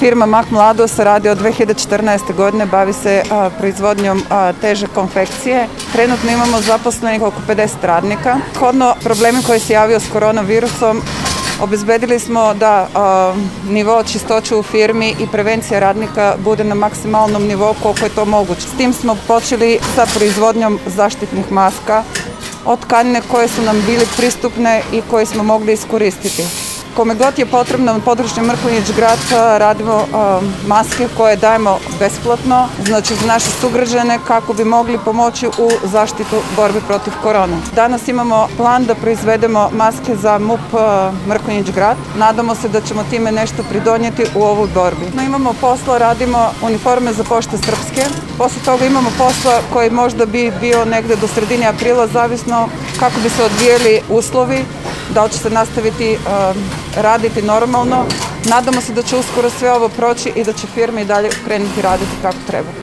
Firma Mak Mladost radi od 2014. godine, bavi se proizvodnjom teže konfekcije. Trenutno imamo zaposlenih oko 50 radnika. Shodno problemi koji se javio s koronavirusom, obezbedili smo da nivo čistoće u firmi i prevencija radnika bude na maksimalnom nivou koliko je to moguće. S tim smo počeli sa proizvodnjom zaštitnih maska od tkanine koje su nam bili pristupne i koje smo mogli iskoristiti. Kome god je potrebno na području Mrkonjić Grad radimo maske koje dajemo besplatno, znači za naše sugrađane kako bi mogli pomoći u zaštitu borbe protiv korone. Danas imamo plan da proizvedemo maske za MUP Mrkonjić Grad. Nadamo se da ćemo time nešto pridonijeti u ovoj borbi. Imamo posla, radimo uniforme za Pošte Srpske. Posle toga imamo posla koji možda bi bio negde do sredine aprila, zavisno kako bi se odvijeli uslovi, da li će se nastaviti raditi normalno. Nadamo se da će uskoro sve ovo proći i da će firme i dalje krenuti raditi kako treba.